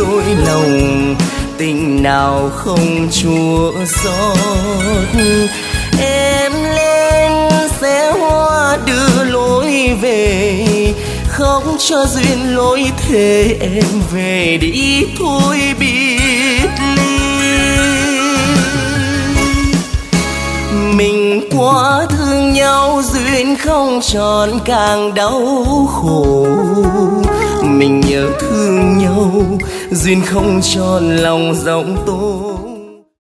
dối lòng, tình nào không chua xót. Em lên xe hoa đưa lối về, khóc cho duyên lối thế em về đi thôi biết ly. Mình quá thương nhau duyên không tròn càng đau khổ, mình nhớ thương nhau duyên không tròn lòng giọng tôi.